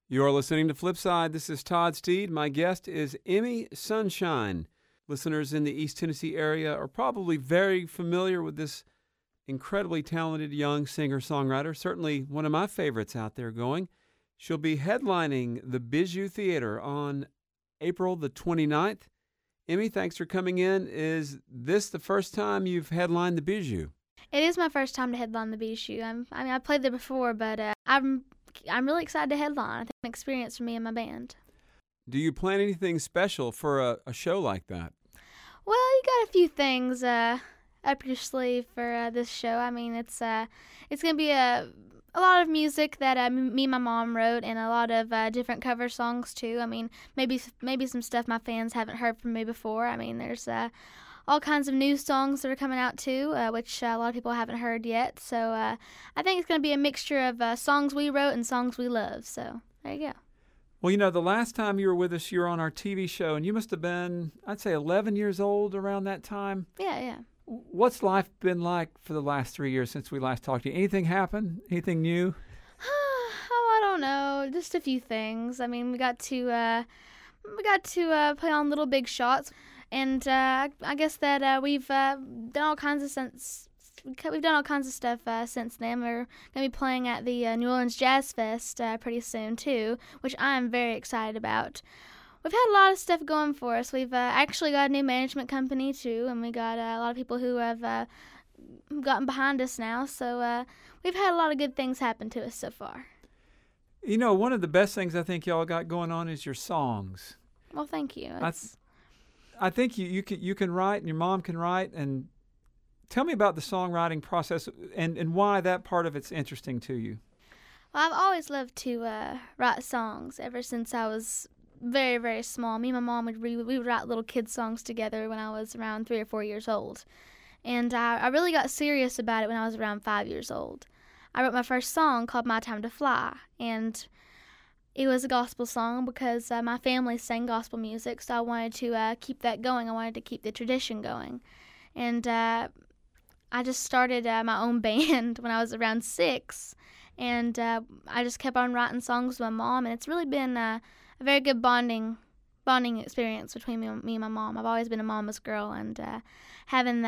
You're listening to Flipside. This is Todd Steed. My guest is Emmy Sunshine. Listeners in the East Tennessee area are probably very familiar with this incredibly talented young singer-songwriter, certainly one of my favorites out there going. She'll be headlining the Bijou Theater on April the 29th. Emmy, thanks for coming in. Is this the first time you've headlined the Bijou? It is my first time to headline the Bijou. I played there before, but I'm really excited to headline. I think it's an experience for me and my band. Do you plan anything special for a show like that? Well, you got a few things up your sleeve for this show. I mean, it's going to be a lot of music that me and my mom wrote, and a lot of different cover songs too. I mean, maybe some stuff my fans haven't heard from me before. I mean, there's all kinds of new songs that are coming out too, which a lot of people haven't heard yet. So I think it's going to be a mixture of songs we wrote and songs we love. So there you go. Well, you know, the last time you were with us, you were on our TV show, and you must have been, I'd say, 11 years old around that time. Yeah. What's life been like for the last 3 years since we last talked to you? Anything happen? Anything new? I don't know. Just a few things. I mean, we got to play on Little Big Shots, and I guess that we've done all kinds of stuff since then. We're going to be playing at the New Orleans Jazz Fest pretty soon too, which I'm very excited about. We've had a lot of stuff going for us. We've actually got a new management company too, and we got a lot of people who have gotten behind us now. So we've had a lot of good things happen to us so far. You know, one of the best things I think y'all got going on is your songs. Well, thank you. I think you can write, and your mom can write. And tell me about the songwriting process and why that part of it's interesting to you. Well, I've always loved to write songs ever since I was very, very small. Me and my mom we would write little kid songs together when I was around 3 or 4 years old. And I really got serious about it when I was around 5 years old. I wrote my first song called My Time to Fly, and it was a gospel song because my family sang gospel music, so I wanted to keep that going. I wanted to keep the tradition going. And I just started my own band when I was around 6, and I just kept on writing songs with my mom, and it's really been a very good bonding experience between me and my mom. I've always been a mama's girl, and having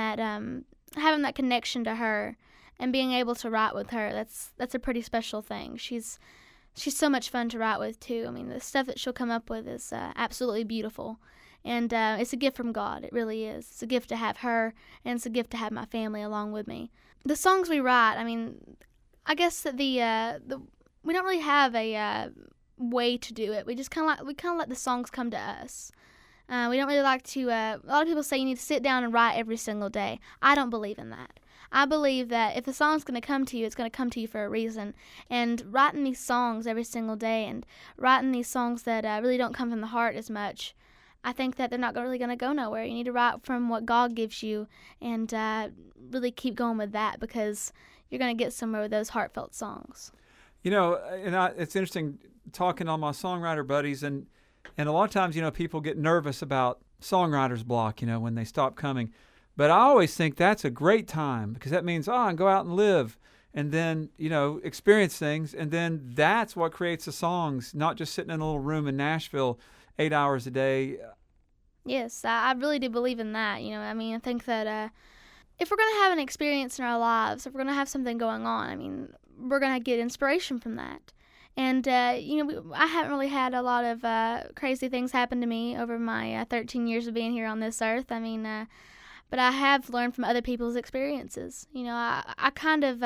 that connection to her and being able to write with her, that's a pretty special thing. She's so much fun to write with too. I mean, the stuff that she'll come up with is absolutely beautiful, and it's a gift from God. It really is. It's a gift to have her, and it's a gift to have my family along with me. The songs we write, I mean, I guess that we don't really have a way to do it. We just kind of let the songs come to us. We don't really like to. A lot of people say you need to sit down and write every single day. I don't believe in that. I believe that if a song's going to come to you, it's going to come to you for a reason. And writing these songs every single day, and writing these songs that really don't come from the heart as much, I think that they're not really going to go nowhere. You need to write from what God gives you, and really keep going with that, because you're going to get somewhere with those heartfelt songs. You know, it's interesting talking to all my songwriter buddies, and a lot of times, you know, people get nervous about songwriter's block, you know, when they stop coming. But I always think that's a great time, because that means, I can go out and live and then, you know, experience things. And then that's what creates the songs, not just sitting in a little room in Nashville 8 hours a day. Yes, I really do believe in that. You know, I mean, I think that if we're going to have an experience in our lives, if we're going to have something going on, I mean, we're going to get inspiration from that. And, you know, I haven't really had a lot of crazy things happen to me over my 13 years of being here on this earth. I mean, but I have learned from other people's experiences. You know, I kind of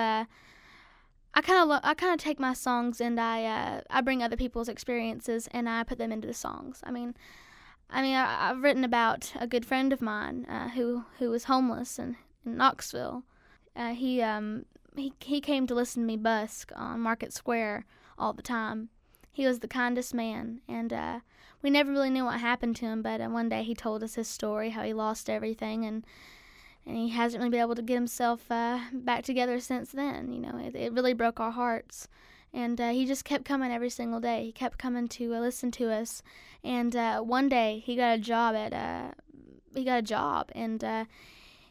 take my songs, and I bring other people's experiences and I put them into the songs. I mean, I've written about a good friend of mine who was homeless in Knoxville. He came to listen to me busk on Market Square all the time. He was the kindest man, and we never really knew what happened to him, but one day he told us his story, how he lost everything, and he hasn't really been able to get himself back together since then. You know, it really broke our hearts, and he just kept coming every single day. He kept coming to listen to us, and one day he got a job and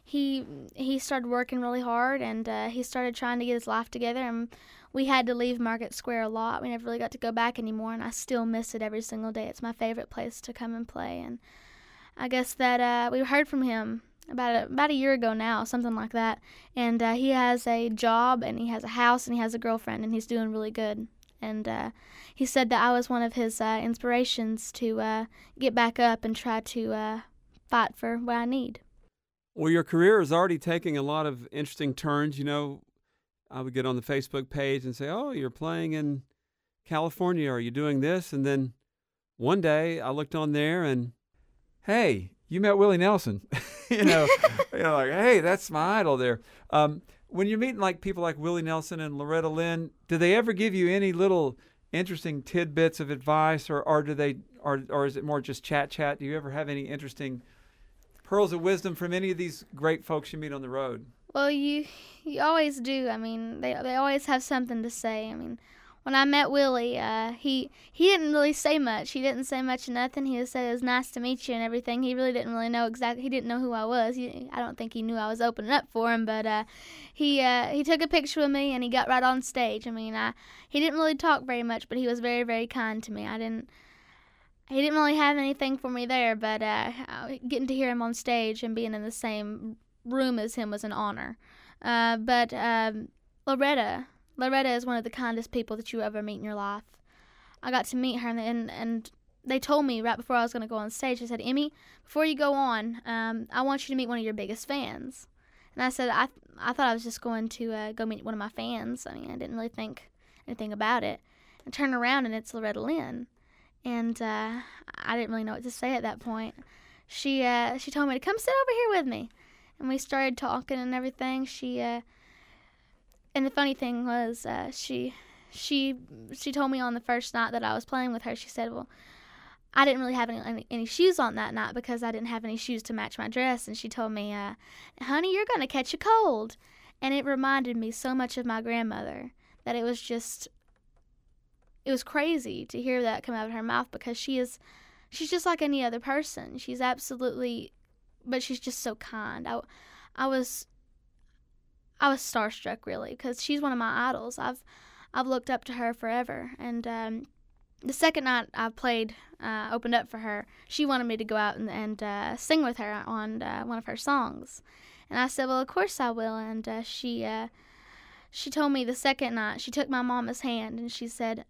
he started working really hard, and he started trying to get his life together, and we had to leave Market Square a lot. We never really got to go back anymore, and I still miss it every single day. It's my favorite place to come and play, and I guess that we heard from him about a year ago now, something like that, and he has a job, and he has a house, and he has a girlfriend, and he's doing really good. And he said that I was one of his inspirations to get back up and try to fight for what I need. Well, your career is already taking a lot of interesting turns. You know, I would get on the Facebook page and say, oh, you're playing in California. Are you doing this? And then one day I looked on there and, hey, you met Willie Nelson. you know, like, hey, that's my idol there. When you're meeting like people like Willie Nelson and Loretta Lynn, do they ever give you any little interesting tidbits of advice, or is it more just chat? Do you ever have any interesting pearls of wisdom from any of these great folks you meet on the road? Well, you always do. I mean, they always have something to say. I mean, when I met Willie, he didn't really say much. He didn't say much of nothing. He just said it was nice to meet you and everything. He really didn't really know exactly. He didn't know who I was. I don't think he knew I was opening up for him. But he took a picture with me and he got right on stage. I mean, he didn't really talk very much, but he was very, very kind to me. He didn't really have anything for me there, but getting to hear him on stage and being in the same room as him was an honor. But Loretta is one of the kindest people that you ever meet in your life. I got to meet her, and they told me right before I was going to go on stage, they said, Emmy, before you go on, I want you to meet one of your biggest fans. And I said, I thought I was just going to go meet one of my fans. I mean, I didn't really think anything about it. And turn around, and it's Loretta Lynn. And I didn't really know what to say at that point. She told me to come sit over here with me. And we started talking and everything. And the funny thing was, she told me on the first night that I was playing with her, she said, well, I didn't really have any shoes on that night because I didn't have any shoes to match my dress. And she told me, honey, you're going to catch a cold. And it reminded me so much of my grandmother that it was crazy to hear that come out of her mouth, because she's just like any other person. She's absolutely, but she's just so kind. I was starstruck, really, because she's one of my idols. I've looked up to her forever. And the second night I played, opened up for her, she wanted me to go out and sing with her on one of her songs. And I said, well, of course I will. And she told me the second night, she took my mama's hand and she said,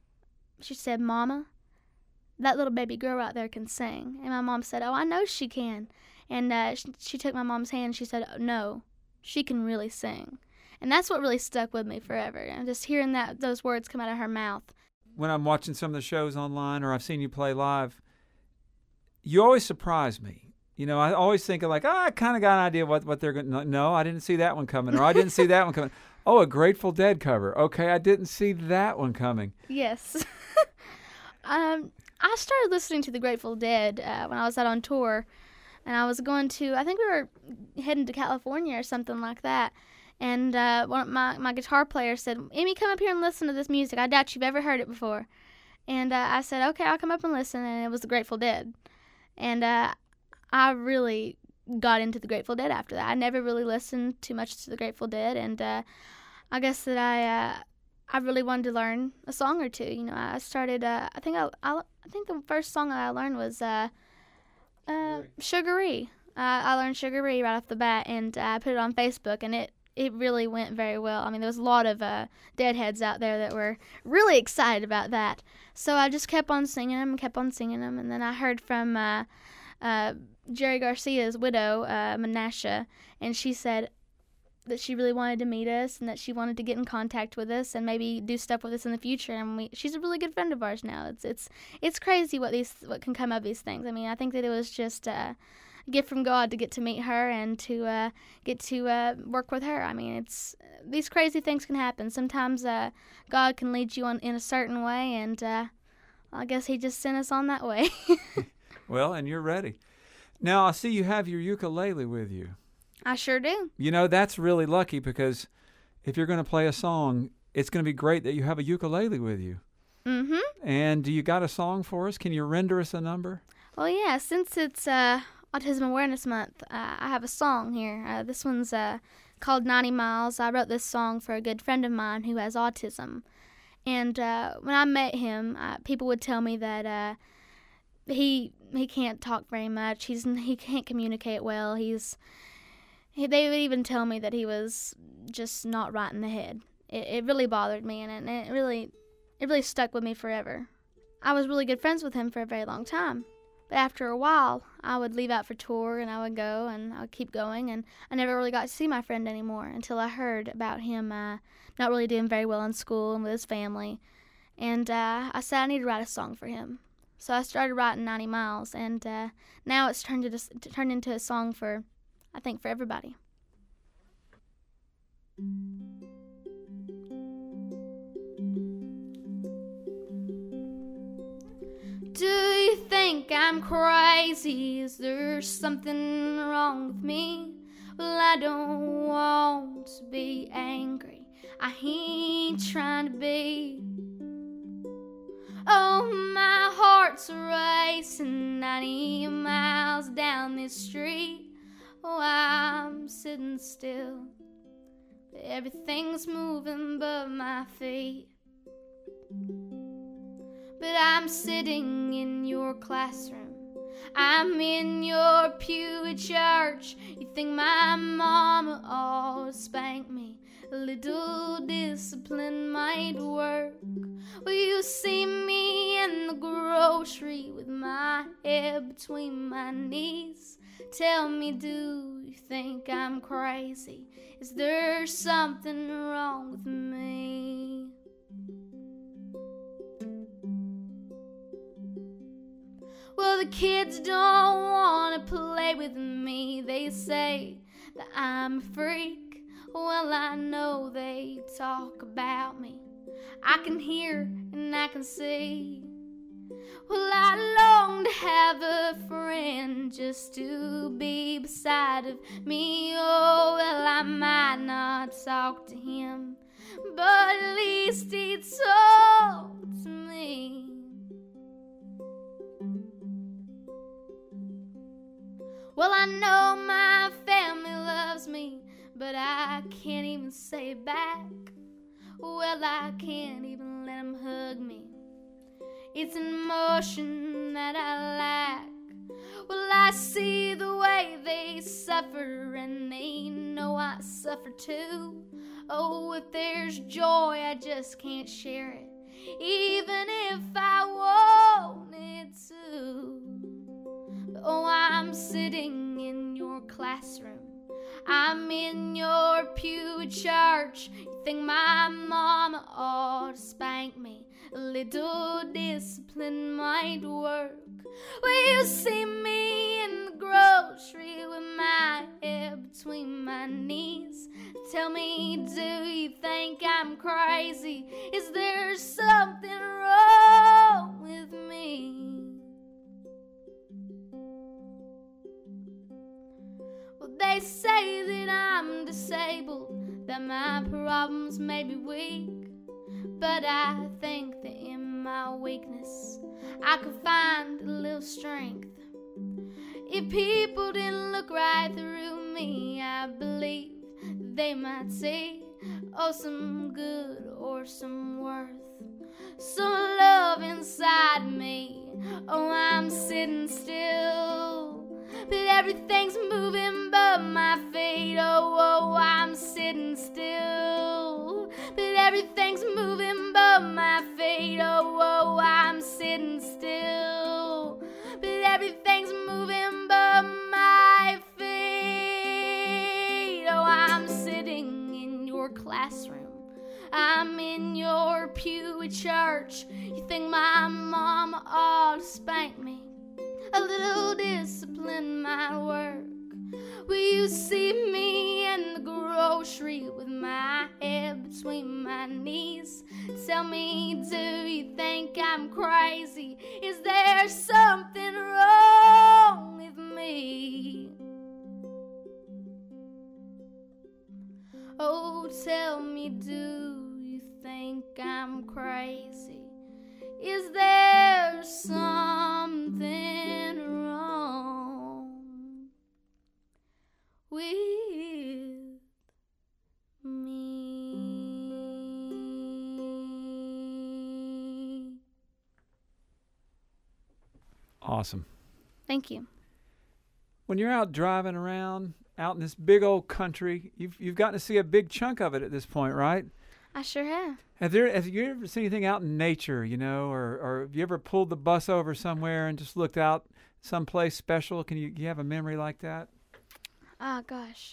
Mama, that little baby girl out there can sing. And my mom said, oh, I know she can. And she took my mom's hand and she said, no, she can really sing. And that's what really stuck with me forever. And just hearing those words come out of her mouth. When I'm watching some of the shows online or I've seen you play live, you always surprise me. You know, I always think of like, I kind of got an idea what they're going to. No, I didn't see that one coming. Or I didn't see that one coming. Oh, a Grateful Dead cover. Okay, I didn't see that one coming. Yes. I started listening to the Grateful Dead when I was out on tour. And I was going to, I think we were heading to California or something like that. And my guitar player said, Emmy, come up here and listen to this music. I doubt you've ever heard it before. And I said, okay, I'll come up and listen. And it was the Grateful Dead. And I really got into the Grateful Dead after that. I never really listened too much to the Grateful Dead. And I guess that I really wanted to learn a song or two. You know, I started, I think the first song I learned was Sugar-Ree. I learned Sugar-Ree right off the bat, and I put it on Facebook, and it really went very well. I mean, there was a lot of Deadheads out there that were really excited about that. So I just kept on singing them, and then I heard from Jerry Garcia's widow, Menasha, and she said that she really wanted to meet us and that she wanted to get in contact with us and maybe do stuff with us in the future. And she's a really good friend of ours now. It's crazy what can come of these things. I mean, I think that it was just a gift from God to get to meet her and to get to work with her. I mean, these crazy things can happen. Sometimes God can lead you in a certain way, and I guess He just sent us on that way. Well, and you're ready. Now, I see you have your ukulele with you. I sure do. You know, that's really lucky, because if you're going to play a song, it's going to be great that you have a ukulele with you. Mm-hmm. And do you got a song for us? Can you render us a number? Well, yeah, since it's Autism Awareness Month, I have a song here. This one's called 90 Miles. I wrote this song for a good friend of mine who has autism. And when I met him, people would tell me that he can't talk very much. He can't communicate well. They would even tell me that he was just not right in the head. It really bothered me, and it really stuck with me forever. I was really good friends with him for a very long time. But after a while, I would leave out for tour, and I would go, and I would keep going, and I never really got to see my friend anymore until I heard about him not really doing very well in school and with his family. And I said I need to write a song for him. So I started writing 90 Miles, and now it's turned into a song for, I think, for everybody. Do you think I'm crazy? Is there something wrong with me? Well, I don't want to be angry. I ain't trying to be. Oh, my heart's racing 90 miles down this street. Oh, I'm sitting still. Everything's moving but my feet. But I'm sitting in your classroom. I'm in your pew at church. You think my mama ought to spank me? A little discipline might work. Well, you see me in the grocery with my head between my knees. Tell me, do you think I'm crazy? Is there something wrong with me? Well, the kids don't want to play with me. They say that I'm a freak. Well, I know they talk about me. I can hear and I can see. Well, I long to have a friend just to be beside of me. Oh, well, I might not talk to him, but at least he talked to me. Well, I know my family loves me, but I can't even say it back. Well, I can't even let them hug me. It's an emotion that I lack. Well, I see the way they suffer, and they know I suffer too. Oh, if there's joy, I just can't share it, even if I wanted to. Oh, I'm sitting in your classroom. I'm in your pew at church. You think my mama ought to spank me? A little discipline might work. Well, you see me in the grocery with my head between my knees. Tell me, do you think I'm crazy? Is there something wrong with me? Well, they say that I'm disabled, that my problems may be weak. But I think that in my weakness I could find a little strength. If people didn't look right through me, I believe they might see, oh, some good or some worth, some love inside me. Oh, I'm sitting still, but everything's moving but my feet. Oh, I'm sitting still, but everything's moving but my feet. Oh, I'm sitting still, but everything's moving but my feet. Oh, I'm sitting in your classroom. I'm in your pew at church. You think my mama ought to spank me? A little discipline might work. Will you see me in the grocery with my head between my knees? Tell me, do you think I'm crazy? Is there something wrong with me? Oh, tell me, do you think I'm crazy? Is there something wrong Awesome. Thank you. When you're out driving around, out in this big old country, you've gotten to see a big chunk of it at this point, right? I sure have. Have you ever seen anything out in nature, or have you ever pulled the bus over somewhere and just looked out someplace special? You have a memory like that? Oh, gosh.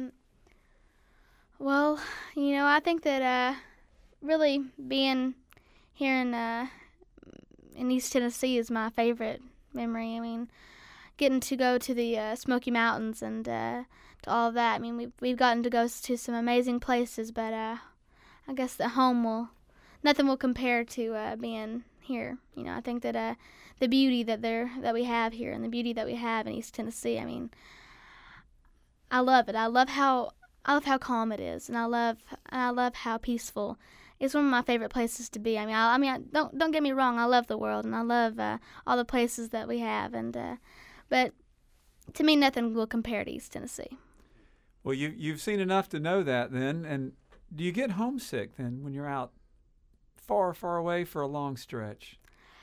Well, I think that really being here in East Tennessee is my favorite memory. I mean, getting to go to the Smoky Mountains and to all of that. I mean, we've gotten to go to some amazing places, but I guess nothing will compare to being here. I think that the beauty that we have here and the beauty that we have in East Tennessee. I mean, I love it. I love how calm it is, and I love how peaceful. It's one of my favorite places to be. I mean, don't get me wrong. I love the world, and I love all the places that we have, but to me, nothing will compare to East Tennessee. Well, you've seen enough to know that then. And do you get homesick then when you're out far, far away for a long stretch?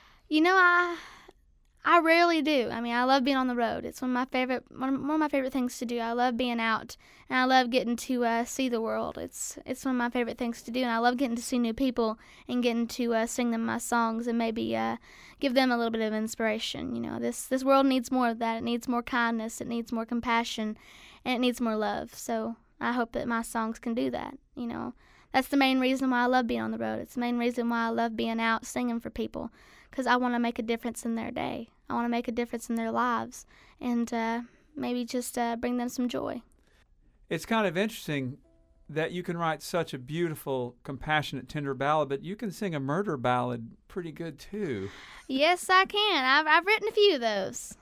I rarely do. I mean, I love being on the road. It's one of my favorite things to do. I love being out, and I love getting to see the world. It's one of my favorite things to do, and I love getting to see new people and getting to sing them my songs and maybe give them a little bit of inspiration. This world needs more of that. It needs more kindness. It needs more compassion, and it needs more love. So I hope that my songs can do that. That's the main reason why I love being on the road. It's the main reason why I love being out singing for people. Because I want to make a difference in their day. I want to make a difference in their lives and maybe just bring them some joy. It's kind of interesting that you can write such a beautiful, compassionate, tender ballad, but you can sing a murder ballad pretty good too. Yes, I can. I've written a few of those.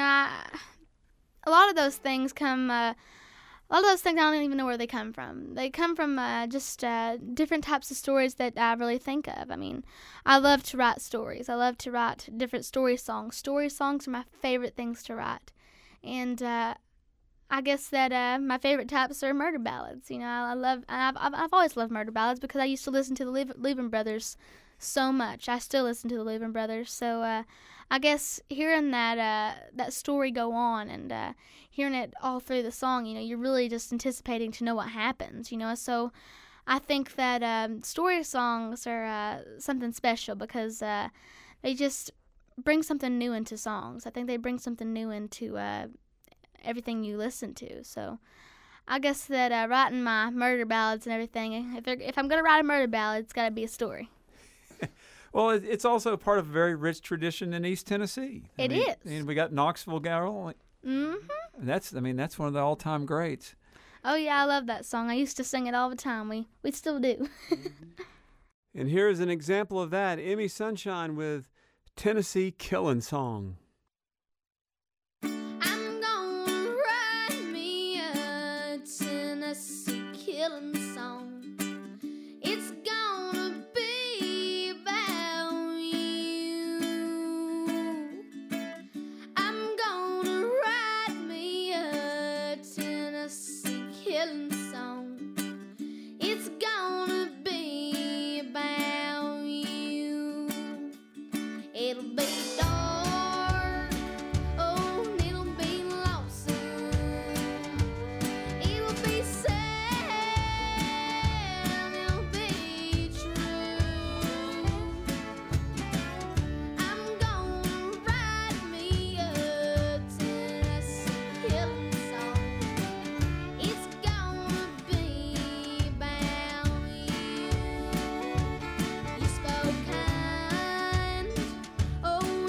A lot of those things come... A lot of those things, I don't even know where they come from. They come from just different types of stories that I really think of. I mean, I love to write stories. I love to write different story songs. Story songs are my favorite things to write. And I guess that my favorite types are murder ballads. I've always loved murder ballads because I used to listen to the Louvin Brothers so much. I still listen to the Louvin Brothers. So I guess hearing that story go on and hearing it all through the song, you're really just anticipating to know what happens, So I think that story songs are something special because they just bring something new into songs. I think they bring something new into everything you listen to. So I guess that writing my murder ballads and everything, if I'm going to write a murder ballad, it's got to be a story. Well, it's also part of a very rich tradition in East Tennessee. It is. And we got Knoxville Girl. Mm-hmm. That's one of the all-time greats. Oh, yeah, I love that song. I used to sing it all the time. We still do. And here's an example of that. Emmy Sunshine with Tennessee Killin' Song. I'm gonna write me a Tennessee killin' song. It's gonna be about you. I'm gonna write me a Tennessee killin' song. It's gonna be about you. It'll be dark, oh, and it'll be lonesome. It'll be sad, and it'll be true. I'm gonna write me a Tennessee killin' song. It's gonna be about you. You spoke kind, oh,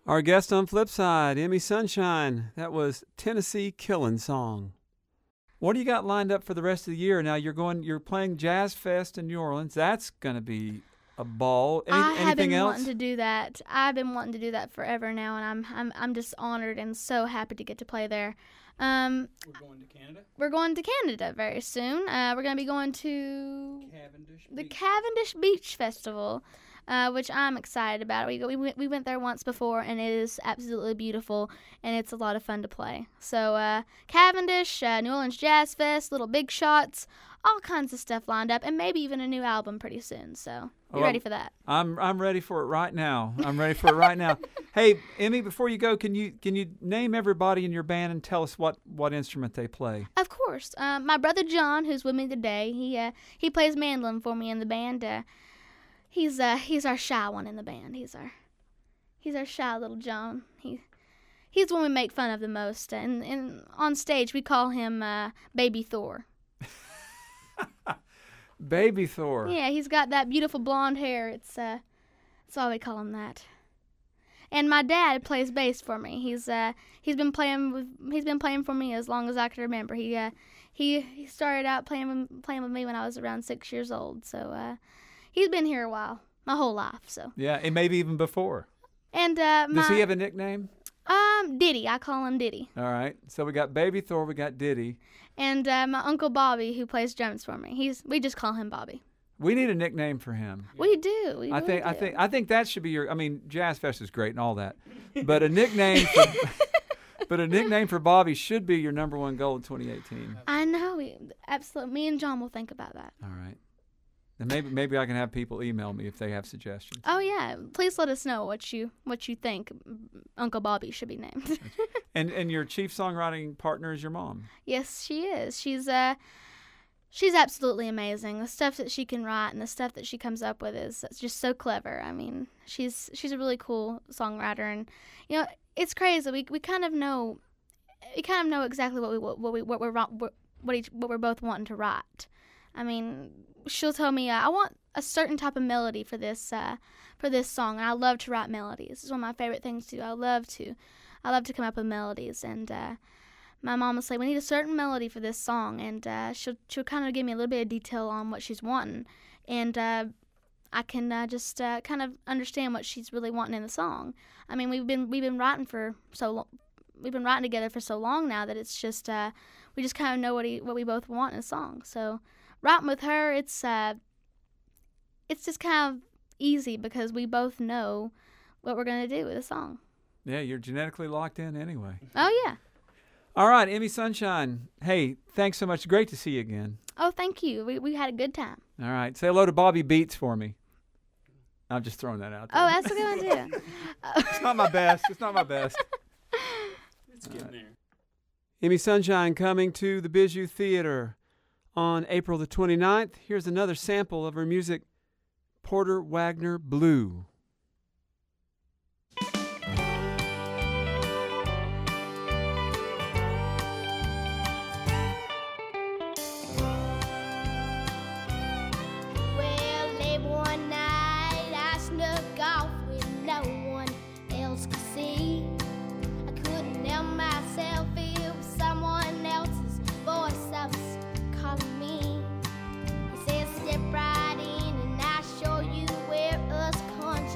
Our guest on Flipside, Emmy Sunshine. That was Tennessee Killin' Song. What do you got lined up for the rest of the year? Now you're playing Jazz Fest in New Orleans. That's going to be a ball. I have anything been else? wanting to do that. I've been wanting to do that forever now, and I'm just honored and so happy to get to play there. We're going to Canada? We're going to Canada very soon. We're going to be going to the Cavendish Beach Festival, which I'm excited about. We went there once before, and it is absolutely beautiful, and it's a lot of fun to play. So Cavendish, New Orleans Jazz Fest, Little Big Shots, all kinds of stuff lined up, and maybe even a new album pretty soon. So you ready for that? I'm ready for it right now. Hey, Emmy, before you go, can you name everybody in your band and tell us what instrument they play? Of course. My brother John, who's with me today, he plays mandolin for me in the band. He's our shy one in the band. He's our shy little John. He's the one we make fun of the most. And on stage we call him Baby Thor. Baby Thor. Yeah, he's got that beautiful blonde hair. That's why we call him that. And my dad plays bass for me. He's been playing for me as long as I can remember. He started out playing with me when I was around 6 years old. So he's been here a while, my whole life. So yeah, and maybe even before. And does he have a nickname? Diddy. I call him Diddy. All right. So we got Baby Thor, we got Diddy. And my Uncle Bobby, who plays drums for me. We just call him Bobby. We need a nickname for him. We do. I think that should be your. I mean, Jazz Fest is great and all that, but a nickname for Bobby should be your number one goal in 2018. I know. Absolutely. Me and John will think about that. All right. And maybe I can have people email me if they have suggestions. Oh yeah, please let us know what you think Uncle Bobby should be named. And your chief songwriting partner is your mom. Yes, she is. She's absolutely amazing. The stuff that she can write and the stuff that she comes up with is just so clever. I mean, she's a really cool songwriter, and it's crazy. We kind of know exactly what we're both wanting to write. I mean, she'll tell me I want a certain type of melody for this song, and I love to write melodies. It's one of my favorite things to do. I love to come up with melodies, and my mom will say we need a certain melody for this song, and she'll kind of give me a little bit of detail on what she's wanting, and I can just kind of understand what she's really wanting in the song. I mean, we've been writing together for so long now that it's just we just kind of know what we both want in a song. So writing with her, it's just kind of easy because we both know what we're going to do with a song. Yeah, you're genetically locked in anyway. Oh, yeah. All right, Emmy Sunshine. Hey, thanks so much. Great to see you again. Oh, thank you. We had a good time. All right. Say hello to Bobby Beats for me. I'm just throwing that out there. Oh, that's a good idea. It's not my best. It's getting there. Emmy Sunshine coming to the Bijou Theater on April the 29th. Here's another sample of her music, Porter Wagner Blue. Well, late one night I snuck off with no one else could see. I couldn't help myself, it was someone else's voice that was calling me. He said, step right in and I'll show you where us country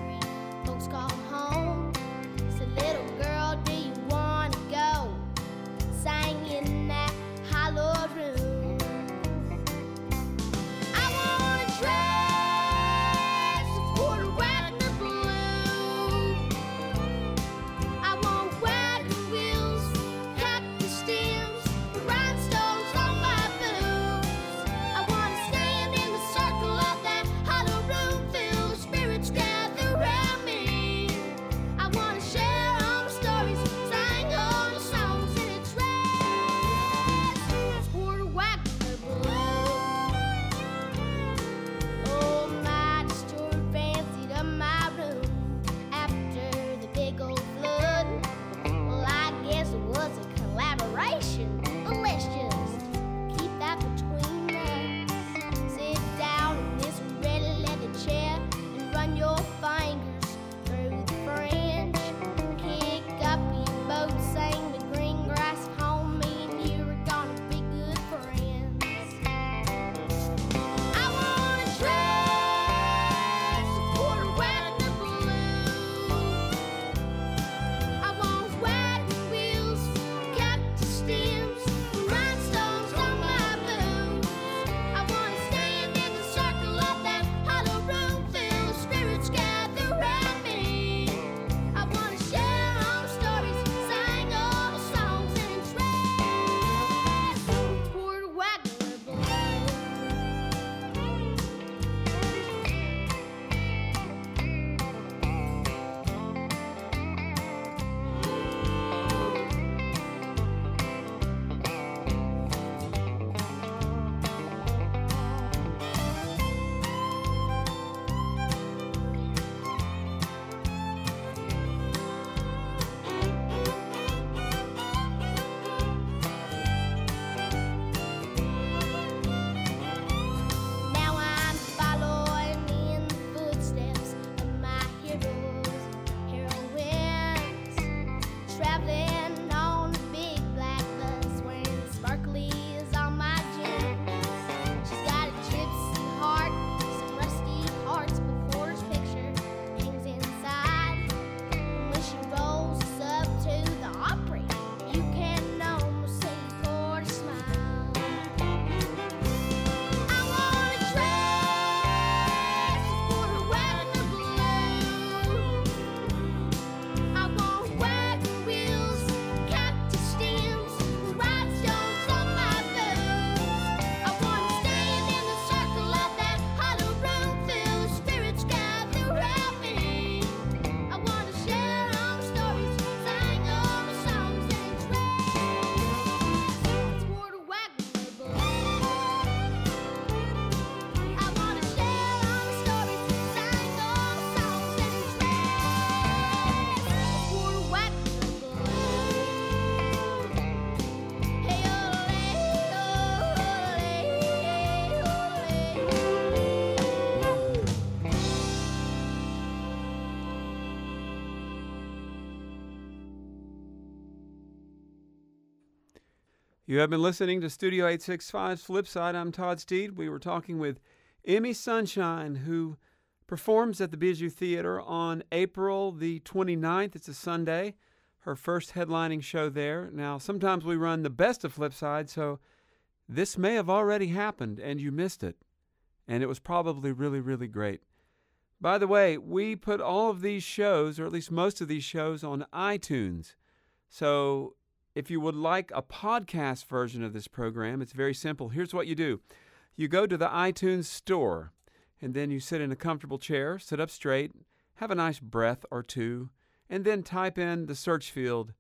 You have been listening to Studio 865's Flipside. I'm Todd Steed. We were talking with Emmy Sunshine, who performs at the Bijou Theater on April the 29th. It's a Sunday, her first headlining show there. Now, sometimes we run the best of Flipside, so this may have already happened and you missed it. And it was probably really, really great. By the way, we put all of these shows, or at least most of these shows, on iTunes. So if you would like a podcast version of this program, it's very simple. Here's what you do. You go to the iTunes store, and then you sit in a comfortable chair, sit up straight, have a nice breath or two, and then type in the search field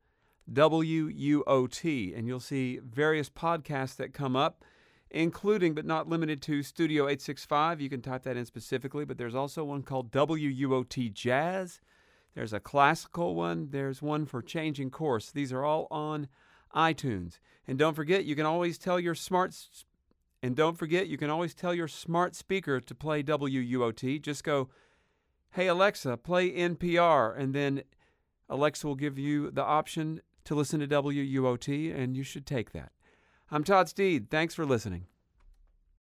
WUOT, and you'll see various podcasts that come up, including but not limited to Studio 865. You can type that in specifically, but there's also one called WUOT Jazz. There's a classical one. There's one for Changing Course. These are all on iTunes. And don't forget, you can always tell your smart speaker to play WUOT. Just go, "Hey Alexa, play NPR," and then Alexa will give you the option to listen to WUOT, and you should take that. I'm Todd Steed. Thanks for listening.